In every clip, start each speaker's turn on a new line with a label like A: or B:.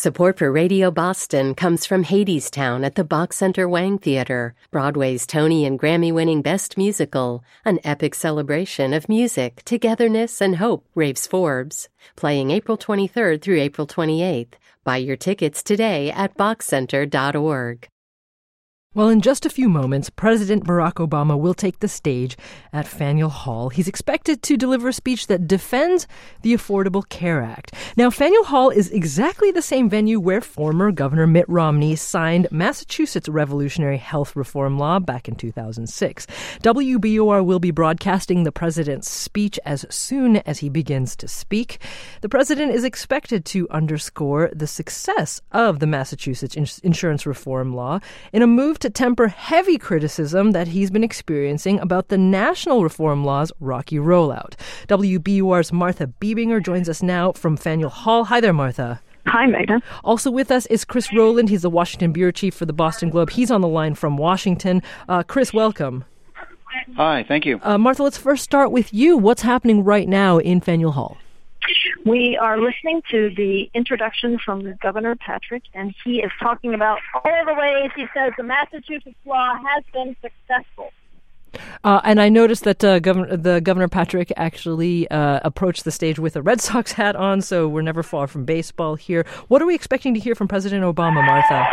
A: Support for Radio Boston comes from Hadestown at the Bach Center Wang Theater, Broadway's Tony and Grammy-winning Best Musical, an epic celebration of music, togetherness, and hope, raves Forbes. Playing April 23rd through April 28th. Buy your tickets today at bachcenter.org.
B: Well, in just a few moments, President Barack Obama will take the stage at Faneuil Hall. He's expected to deliver a speech that defends the Affordable Care Act. Now, Faneuil Hall is exactly the same venue where former Governor Mitt Romney signed Massachusetts' revolutionary health reform law back in 2006. WBUR will be broadcasting the president's speech as soon as he begins to speak. The president is expected to underscore the success of the Massachusetts insurance reform law in a move to temper heavy criticism that he's been experiencing about the national reform law's rocky rollout. WBUR's Martha Biebinger joins us now from Faneuil Hall. Hi there, Martha.
C: Hi, Megan.
B: Also with us is Chris Rowland. He's the Washington bureau chief for the Boston Globe. He's on the line from Washington. Chris, welcome.
D: Hi, thank you.
B: Martha, let's first start with you. What's happening right now in Faneuil Hall?
C: We are listening to the introduction from Governor Patrick, and he is talking about all the ways he says the Massachusetts law has been successful.
B: And I noticed that Governor Patrick actually approached the stage with a Red Sox hat on, so we're never far from baseball here. What are we expecting to hear from President Obama, Martha?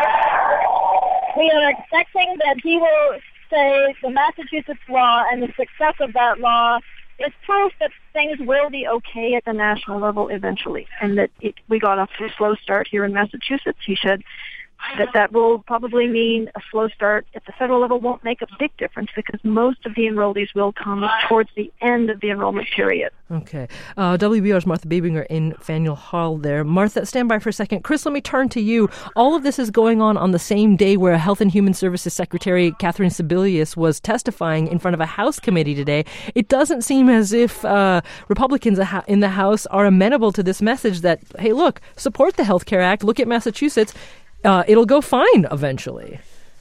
C: We are expecting that he will say the Massachusetts law and the success of that law is proof that things will be okay at the national level eventually, and that we got off to a slow start here in Massachusetts. He said that will probably mean a slow start at the federal level won't make a big difference because most of the enrollees will come towards the end of the enrollment period.
B: Okay. WBR's Martha Biebinger in Faneuil Hall there. Martha, stand by for a second. Chris, let me turn to you. All of this is going on the same day where Health and Human Services Secretary Catherine Sebelius was testifying in front of a House committee today. It doesn't seem as if Republicans in the House are amenable to this message that, hey, look, support the Health Care Act. Look at Massachusetts. It'll go fine eventually.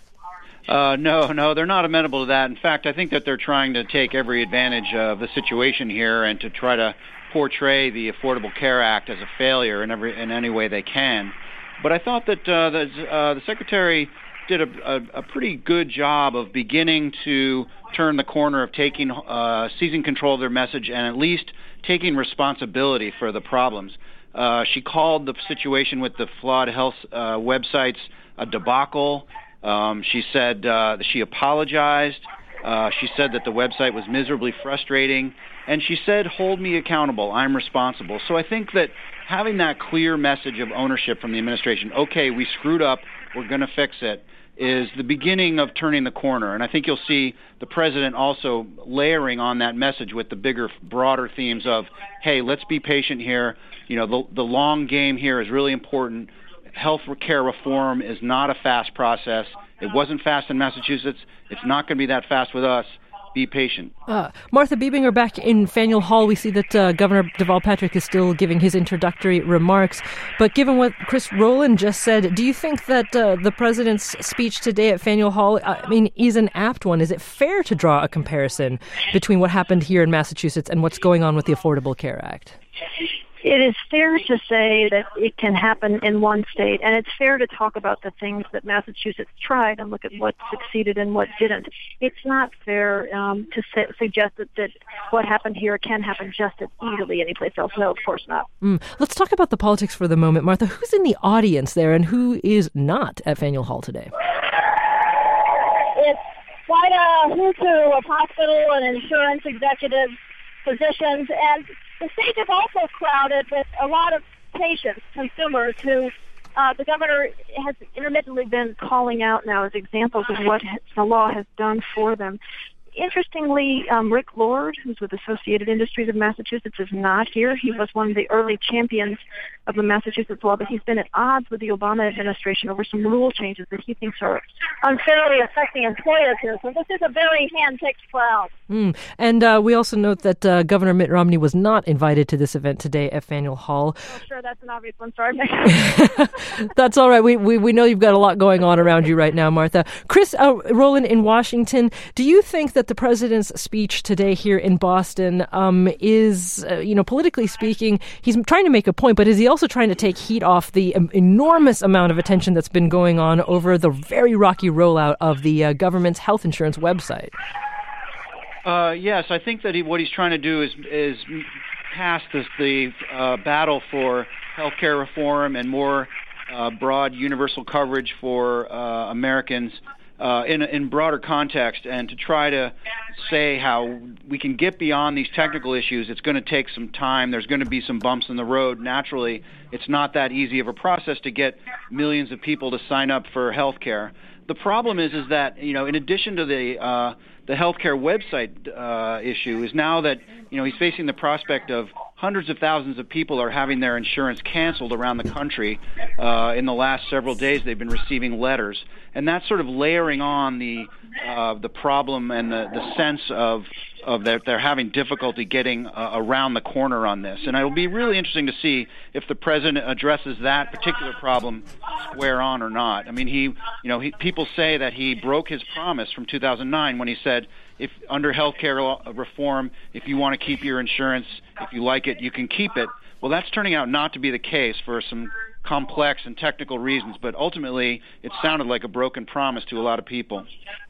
D: No, they're not amenable to that. In fact, I think that they're trying to take every advantage of the situation here and to try to portray the Affordable Care Act as a failure in any way they can. But I thought that the Secretary did a pretty good job of beginning to turn the corner of seizing control of their message and at least taking responsibility for the problems. She called the situation with the flawed health websites a debacle. She said that she apologized. She said that the website was miserably frustrating. And she said, hold me accountable. I'm responsible. So I think that having that clear message of ownership from the administration, okay, we screwed up, we're going to fix it, is the beginning of turning the corner. And I think you'll see the president also layering on that message with the bigger, broader themes of, hey, let's be patient here. You know, the long game here is really important. Health care reform is not a fast process. It wasn't fast in Massachusetts. It's not going to be that fast with us. Be patient.
B: Martha Biebinger, back in Faneuil Hall, we see that Governor Deval Patrick is still giving his introductory remarks. But given what Chris Rowland just said, do you think that the president's speech today at Faneuil Hall, is an apt one? Is it fair to draw a comparison between what happened here in Massachusetts and what's going on with the Affordable Care Act?
C: It is fair to say that it can happen in one state, and it's fair to talk about the things that Massachusetts tried and look at what succeeded and what didn't. It's not fair to suggest that what happened here can happen just as easily anyplace else. No, of course not.
B: Let's talk about the politics for the moment. Martha, who's in the audience there and who is not at Faneuil Hall today?
C: It's quite a who's who of hospital and insurance executives, physicians, and the stage is also crowded with a lot of patients, consumers, who the governor has intermittently been calling out now as examples of what the law has done for them. Interestingly, Rick Lord, who's with Associated Industries of Massachusetts, is not here. He was one of the early champions of the Massachusetts law, but he's been at odds with the Obama administration over some rule changes that he thinks are unfairly affecting employers here. So this is a very hand-picked crowd.
B: And we also note that Governor Mitt Romney was not invited to this event today at Faneuil Hall.
C: Oh, sure, that's an obvious one. Sorry.
B: That's all right. We know you've got a lot going on around you right now, Martha. Chris Rowland in Washington, do you think that the president's speech today here in Boston is, politically speaking, he's trying to make a point, but is he also trying to take heat off the enormous amount of attention that's been going on over the very rocky rollout of the government's health insurance website?
D: Yes, I think that what he's trying to do is pass the battle for healthcare reform and more broad universal coverage for Americans in broader context, and to try to say how we can get beyond these technical issues. It's going to take some time. There's going to be some bumps in the road. Naturally, it's not that easy of a process to get millions of people to sign up for health care. The problem is that, in addition to the healthcare website issue, is now that, he's facing the prospect of hundreds of thousands of people are having their insurance canceled around the country. In the last several days, they've been receiving letters, and that's sort of layering on the problem and the sense of that they're having difficulty getting around the corner on this. And it'll be really interesting to see if the president addresses that particular problem square on or not. I mean, people say that he broke his promise from 2009 when he said, if under healthcare reform, if you want to keep your insurance, if you like it, you can keep it. Well, that's turning out not to be the case for some complex and technical reasons, but ultimately it sounded like a broken promise to a lot of people.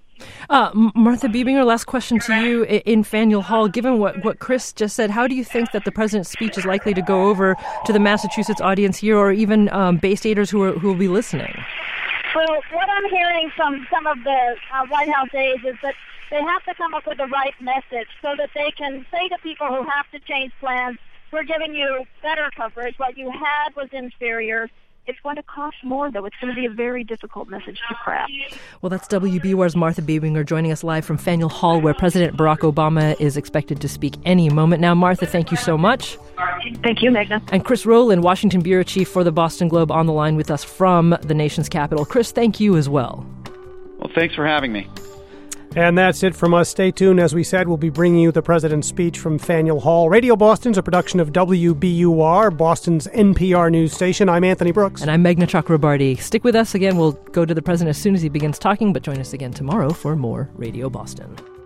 B: Martha Bebinger, last question to you. In Faneuil Hall, given what Chris just said, how do you think that the president's speech is likely to go over to the Massachusetts audience here, or even Bay Staters who will be listening?
C: Well, what I'm hearing from some of the White House aides is that they have to come up with the right message so that they can say to people who have to change plans, we're giving you better coverage. What you had was inferior. It's going to cost more, though. It's going to be a very difficult message to craft.
B: Well, that's WBUR's Martha Bebinger joining us live from Faneuil Hall, where President Barack Obama is expected to speak any moment now. Martha, thank you so much.
C: Thank you, Meghna.
B: And Chris Rowland, Washington Bureau Chief for the Boston Globe, on the line with us from the nation's capital. Chris, thank you as well.
D: Well, thanks for having me.
E: And that's it from us. Stay tuned. As we said, we'll be bringing you the president's speech from Faneuil Hall. Radio Boston's a production of WBUR, Boston's NPR news station. I'm Anthony Brooks.
B: And I'm Meghna Chakrabarty. Stick with us again. We'll go to the president as soon as he begins talking, but join us again tomorrow for more Radio Boston.